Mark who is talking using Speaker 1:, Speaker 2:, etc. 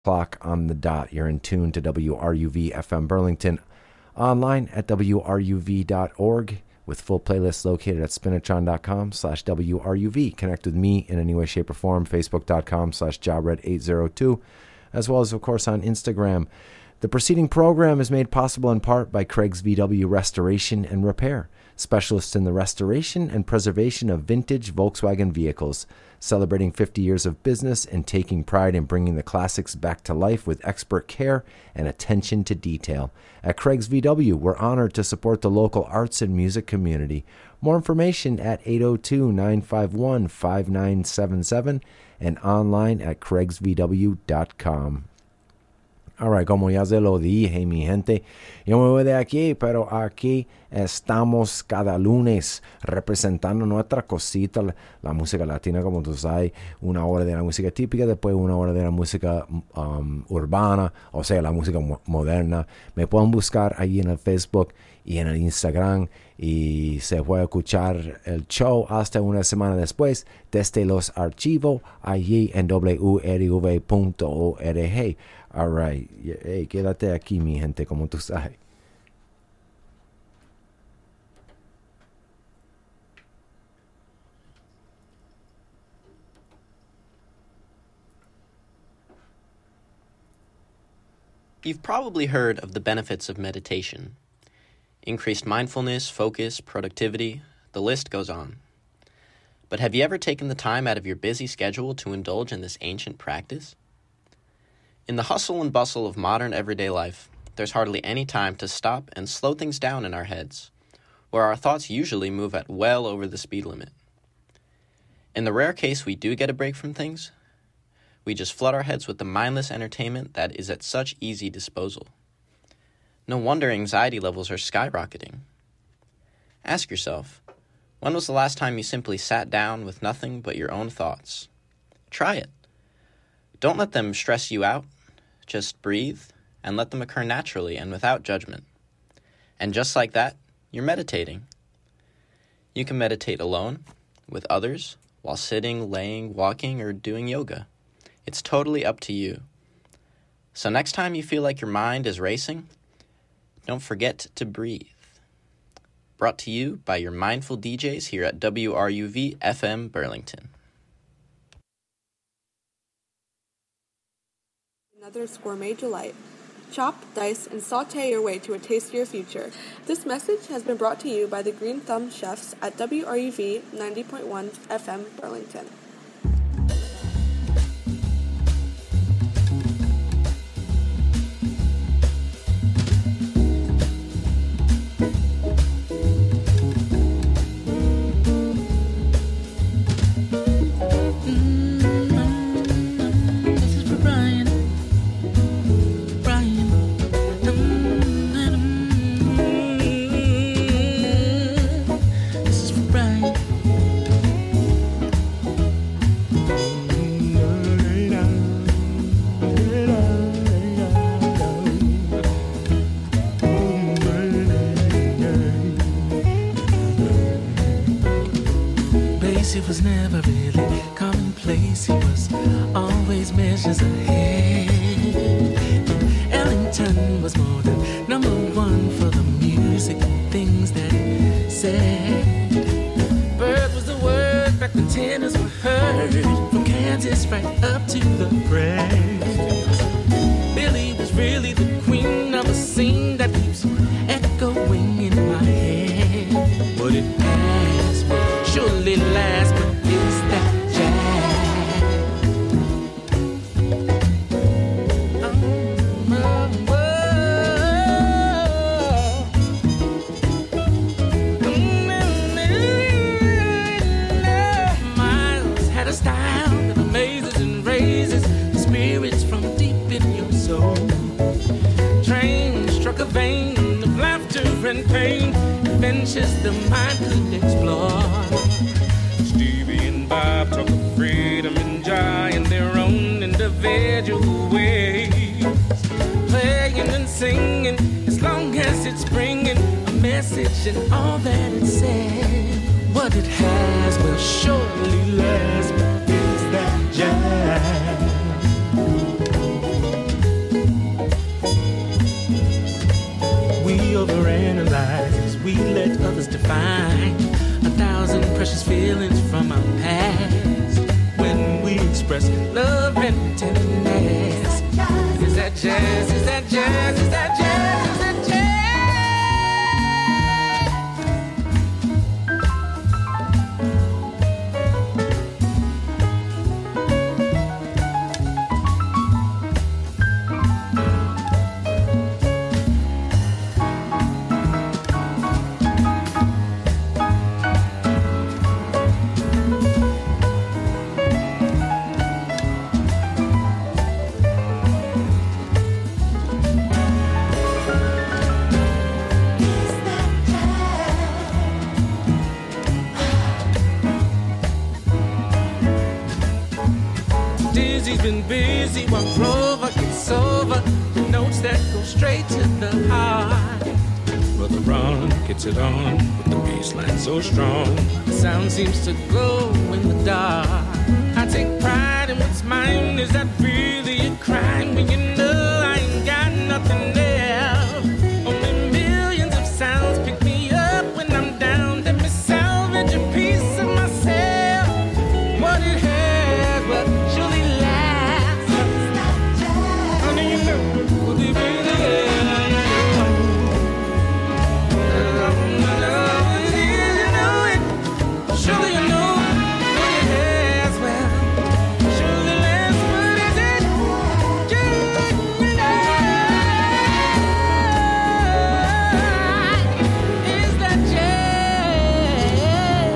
Speaker 1: o'clock on the dot. You're in tune to WRUV FM Burlington, online at WRUV.org, with full playlists located at spinatron.com/WRUV. Connect with me in any way, shape, or form, Facebook.com/JobRed802, as well as, of course, on Instagram. The preceding program is made possible in part by Craig's VW Restoration and Repair, specialists in the restoration and preservation of vintage Volkswagen vehicles, celebrating 50 years of business and taking pride in bringing the classics back to life with expert care and attention to detail. At Craig's VW, we're honored to support the local arts and music community. More information at 802-951-5977 and online at craigsvw.com. Alright, como ya se lo dije, mi gente, yo me voy de aquí, pero aquí estamos cada lunes representando nuestra cosita, la música latina, como tú sabes, una hora de la música típica, después una hora de la música urbana, o sea, la música moderna. Me pueden buscar ahí en el Facebook y en el Instagram y se puede escuchar el show hasta una semana después desde los archivos allí en wrv.org. All right. Hey, quédate aquí, mi gente, como tú sabes.
Speaker 2: You've probably heard of the benefits of meditation. Increased mindfulness, focus, productivity, the list goes on. But have you ever taken the time out of your busy schedule to indulge in this ancient practice? In the hustle and bustle of modern everyday life, there's hardly any time to stop and slow things down in our heads, where our thoughts usually move at well over the speed limit. In the rare case we do get a break from things, we just flood our heads with the mindless entertainment that is at such easy disposal. No wonder anxiety levels are skyrocketing. Ask yourself, when was the last time you simply sat down with nothing but your own thoughts? Try it. Don't let them stress you out. Just breathe and let them occur naturally and without judgment. And just like that, you're meditating. You can meditate alone, with others, while sitting, laying, walking, or doing yoga. It's totally up to you. So next time you feel like your mind is racing, don't forget to breathe. Brought to you by your mindful DJs here at WRUV FM Burlington.
Speaker 3: Another gourmet delight. Chop, dice, and saute your way to a tastier future. This message has been brought to you by the Green Thumb Chefs at WRUV 90.1 FM Burlington.
Speaker 4: It was never really commonplace. He was always measures ahead. Ellington was more than number one for the music and things that he said. Bird was the word back when tenors were heard, from Kansas right up to the press. Billie was really the queen of a scene that keeps echoing in my head. But it passed, will surely last, but is that Miles had a style that amazes and raises the spirits from deep in your soul. Train struck a vein of laughter and pain, adventures the mind could explore. Stevie and Bob talk of freedom and joy in their own individual ways. Playing and singing, as long as it's bringing a message and all that it says. What it has will surely last, but is that jazz? rise as we let others define 1,000 precious feelings from our past. When we express love and tenderness, is that jazz? Is that jazz? Is that jazz? Is that jazz? Dizzy's been busy while Grover gets over the notes that go straight to the heart. Brother Ron gets it on with the bass line so strong. The sound seems to glow in the dark. I take pride in what's mine. Is that really a crime when you know I ain't got nothing else? Only millions of sounds pick me up when I'm down. Let me salvage a piece of myself. What it has, well, surely lasts. Honey, you know, will be really surely you know what it has, well, surely lasts. What is it? Is that jazz?